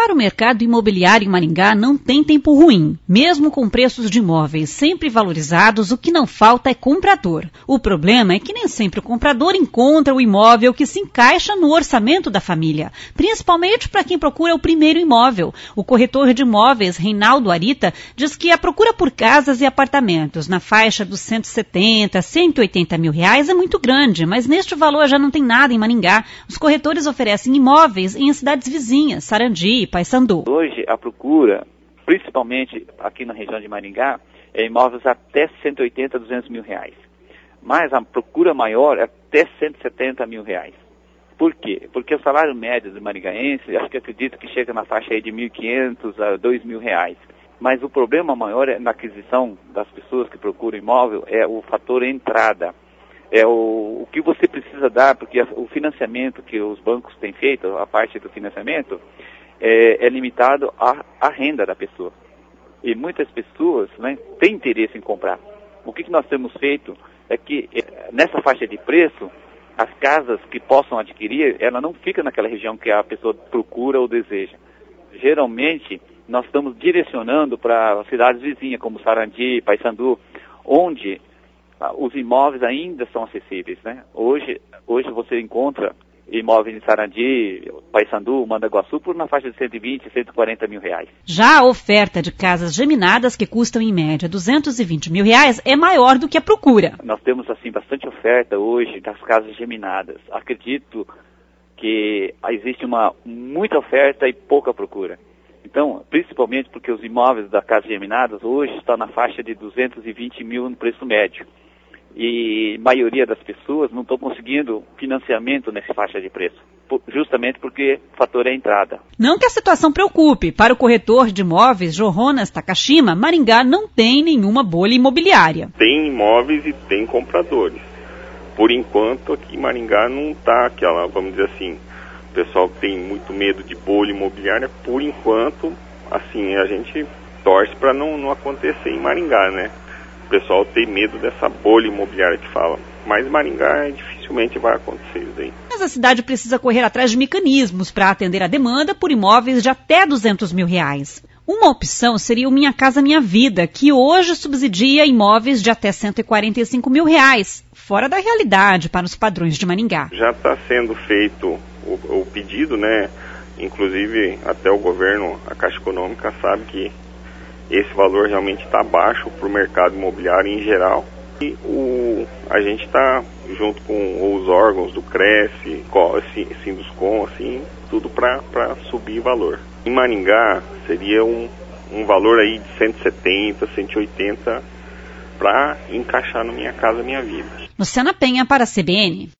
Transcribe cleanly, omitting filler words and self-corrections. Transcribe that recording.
Para o mercado imobiliário em Maringá não tem tempo ruim. Mesmo com preços de imóveis sempre valorizados, o que não falta é comprador. O problema é que nem sempre o comprador encontra o imóvel que se encaixa no orçamento da família, principalmente para quem procura o primeiro imóvel. O corretor de imóveis, Reinaldo Arita, diz que a procura por casas e apartamentos na faixa dos 170, 180 mil reais é muito grande, mas neste valor já não tem nada em Maringá. Os corretores oferecem imóveis em cidades vizinhas, Sarandi, Paysandu. Hoje a procura, principalmente aqui na região de Maringá, é imóveis até 180, 200 mil reais. Mas a procura maior é até 170 mil reais. Por quê? Porque o salário médio do maringaense, acredito que chega na faixa aí de 1.500 a 2.000 reais. Mas o problema maior é na aquisição das pessoas que procuram imóvel é o fator entrada. É o que você precisa dar, porque o financiamento que os bancos têm feito, a parte do financiamento, é limitado à renda da pessoa. E muitas pessoas, né, têm interesse em comprar. O que nós temos feito é que, nessa faixa de preço, as casas que possam adquirir, ela não fica naquela região que a pessoa procura ou deseja. Geralmente, nós estamos direcionando para cidades vizinhas, como Sarandi, Paysandu, onde os imóveis ainda são acessíveis, né? Hoje você encontra imóveis em Sarandi, Paysandu, Mandaguaçu, por uma faixa de 120, 140 mil reais. Já a oferta de casas geminadas, que custam em média 220 mil reais, é maior do que a procura. Nós temos, assim, bastante oferta hoje das casas geminadas. Acredito que existe muita oferta e pouca procura. Então, principalmente porque os imóveis da casa geminadas hoje estão na faixa de 220 mil no preço médio. E a maioria das pessoas não estão conseguindo financiamento nessa faixa de preço, justamente porque o fator é a entrada. Não que a situação preocupe. Para o corretor de imóveis Jonas Takashima, Maringá não tem nenhuma bolha imobiliária. Tem imóveis e tem compradores. Por enquanto, aqui em Maringá não está aquela, vamos dizer assim, o pessoal tem muito medo de bolha imobiliária. Por enquanto, assim, a gente torce para não acontecer em Maringá, né? O pessoal tem medo dessa bolha imobiliária que fala. Mas Maringá dificilmente vai acontecer isso aí. Mas a cidade precisa correr atrás de mecanismos para atender a demanda por imóveis de até 200 mil reais. Uma opção seria o Minha Casa Minha Vida, que hoje subsidia imóveis de até 145 mil reais, fora da realidade para os padrões de Maringá. Já está sendo feito o pedido, né? Inclusive até o governo, a Caixa Econômica sabe que esse valor realmente está baixo para o mercado imobiliário em geral. E a gente está junto com os órgãos do Cresce, Sinduscom, assim, tudo para subir valor. Em Maringá seria um valor aí de 170, 180 para encaixar no Minha Casa Minha Vida. Luciana Penha para a CBN.